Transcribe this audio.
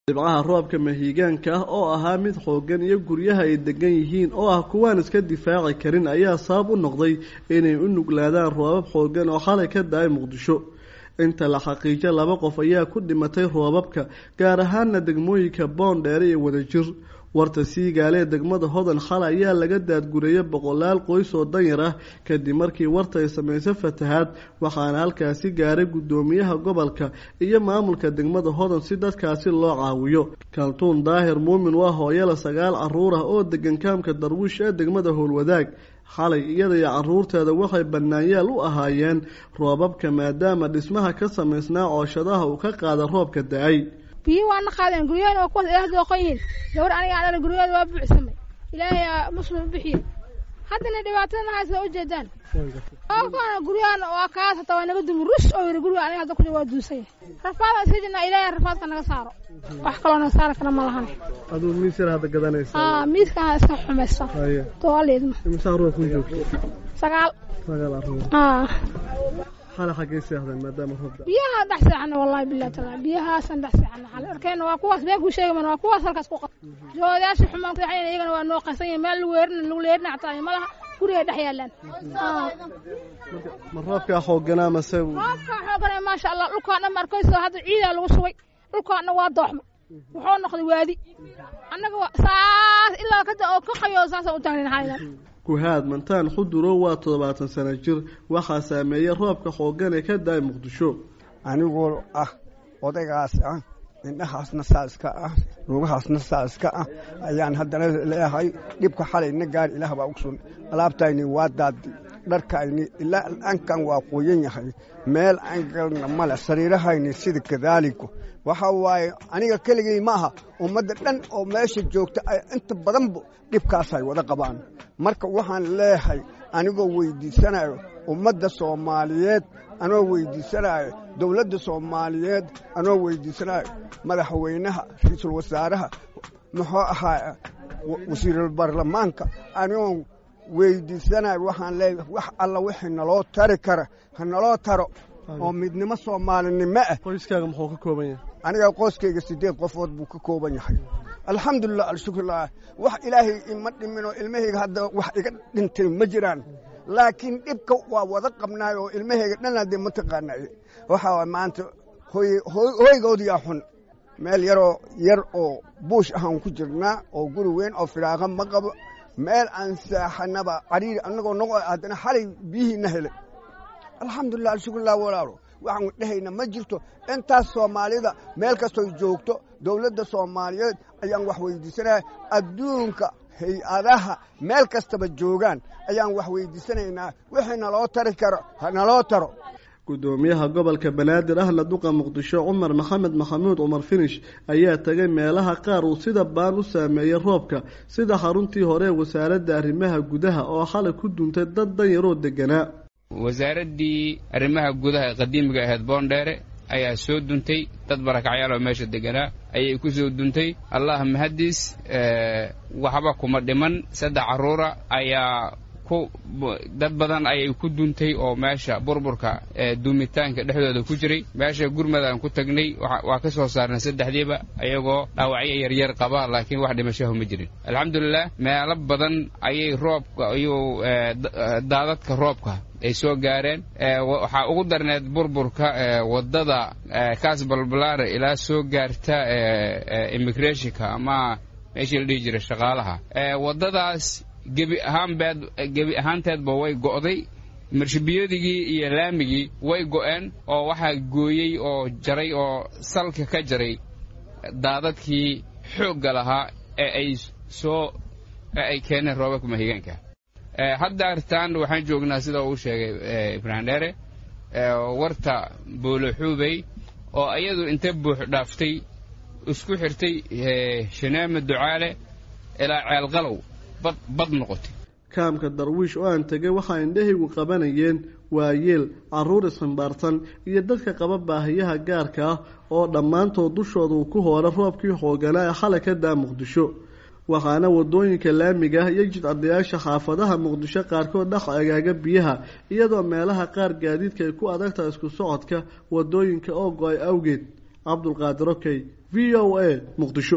dibcaha roobka mahiigaanka ah oo ahaa mid xoogan iyo guryaha ay degan yihiin oo ah kuwaan iska difaaci karin ayaa sabab u noqday inay u nuglaadaan roobab xoogan oo xalay ka da-ay muqdisho inta la xaqiijo 2 qof ayaa ku dhimatay roobabka gaar ahaana degmooyinka Boondheere iyo Wadajir warta Siigaale degmada Hodan xalay ayaa laga daadgureeyay 100 qoys oo danyar ah kadib markii warta ay sameysay fatahaad waxaana halkaasi gaaray gudoomiyaha gobolka iyo maamulka degmada Hodan si dadkaasi loo caawiyo Kaltuun Daahir Muumin waa hooyada 9 caruur ah oo degan kaamka Darwiish ee degmada Howlwadaag xalay iyada iyo caruurteeda waxay banaanyaal u ahaayeen roobabka maadaama dhismaha ka sameysnaa cooshadaha uu ka qaada roobka da-ay biyo waan qaadeen guriyada waa kuwa ilaah dooqayn gabar aniga aan guriyada waa buuxsamay ilaahay muslim bixiyo hadana dhibaatadana haysa u jeedaan oo guriyada waa ka tahay naga dum rush oo guriga aniga hadda ku waa duusay rafaada sidina ilaahay rafaadka naga saaro wax kale oo saar kana ma lahan aduu miisir hada gadanaysa miiska iska xumaysa toaleedma misaaro ku joogto 9 حالة حقيقية هذا مادام هو بيها دحسعنا والله بالله تعالى بيها سن دحسعنا على أركان وقوس بيجو شيء من وقوس هالكاس قوق جوداش حمام طحين يجنا ونوقسين ما الويرن عطاني ما لها كوريا دحيالن مرات كحوجنا مسوي حوجنا ما شاء الله لو كان مركز هذا عيد لو شوي لو كان واضح وحنا ناخذ وادي أنا ساعات إلا كده أو كخيو ساعة وتاني هاي kuhaad mantaan xuduro waa 70 sano jir waxa saameeyay roobka xoogan ee ka daay muqdisho anigoo odaygaas indhahaasna saaska lugahaasna saaska ayaan haddana leeyahay dhibka xalayna gaar ilaah baa ogsoon alaabtayni waa daad dharkayni ilaa ankan waa qoyan yahay meel aan galna mala sariirahayni sida kadaliku waxa waay aniga kaligay maaha ummadda dhan oo meesha joogta ay inta badan dhibkaas ay wada qabaan marka waxaan leeyahay anigoo weydiisanayo ummadda Soomaaliyeed anoo weydiisanayo dawladda Soomaaliyeed anoo weydiisanayo madaxweynaha ra'iisul wasaaraha muxuu ahaa wasiirul baarlamaanka anoo weydiisanayo waxaan leeyahay wax alla wixii naloo tari kara hanaloo taro oo midnimo Soomaalinimo ah qoyskaaga muxuu ka kooban yahay aniga qoyskayga 8 qofood buu ka kooban yahay alxamdulillah alshukrillah wax ilaahay ima dhimino ilmahayga hadda wax iga dhintay ma jiraan laakiin dhibka waa wada qabnaayo ilmahayga dhanade ma taqaanay waxa maanta hooygoodii xun meel yar oo buush ahaan ku jirnaa oo guri weyn oo firaaqa ma qabo meel aan saaxanaba qariir anagoo noqo adana xalay bihiina helay alxamdulillah alshukrillah walaalo waxaan dhahayna ma jirto intaas Soomaalida meel kasto joogto dawladda Soomaaliyeed ayaan wax weydiisanahay adduunka hay'adaha meel kastaba joogan ayaan wax weydiisanaynaa wixina loo tari karo hana loo taro gudoomiyaha gobolka Banaadir ahna duqa Muqdisho Umar Maxamuud Umar Finish ayaa tagay meelaha qaar uu sida baan u saameeyay roobka sida xaruntii hore wasaaradda arrimaha gudaha oo xalay ku duntay dad danyar oo deganaa wasaaradii arrimaha gudaha qadiimiga ahayd Boondheere ayaa soo duntay dad barakacyaal oo meesha deganaa ayay ku soo duntay Allah mahadis waxba kuma dhiman 3 caruura ayaa dad badan ayay ku duntay oo meesha burburka dumitaanka dhexdooda ku jiray meesha gurmadaan ku tagnay waa ka soo saarnay 3diiba ayagoo dhaawacyo yar yar qaba laakiin wax dhimasho ma jirin alxamdulillah meelo badan ayay roobka iyo daadadka roobka ay soo gaareen waxa ugu darneed burburka wadada kaas balbalaar ilaa soo gaarta immigrationka ama meeshii la dhigi jiray shaqaalaha wadadaas gebi ahaanteedba way go'day marshibiyadii iyo laamigii way go'een oo waxa gooyay oo jaray oo salka ka jaray daadadkii xoog lahaa ee ay keeneen roobabka mahiigaanka hadda artaan waxaan joognaa sida uu sheegay Ibrahim Dheere warta Booloxubay oo ayadu inta buux dhaaftay isku xirtay Shanaama Ducaale ilaa Ceel Qalow bad noqotay kaamka Darwiish oo aan tagay waxa indhahaygu qabanayeen waayeel caruur isxambaarsan iyo dadka qaba baahiyaha gaarka ah oo dhammaantood dushooda ku hoora roobkii xooganaa ee xalay ka daa Muqdisho waxaana wadooyinka laamiga iyo jidcadayaasha xaafadaha Muqdisho qaarkood dhax agaaga biyaha iyadoo meelaha qaar gaadiidka ay ku adagtahay isku socodka wadooyinka oo go'ay awgeed cabdulqaadir okey v o a muqdisho.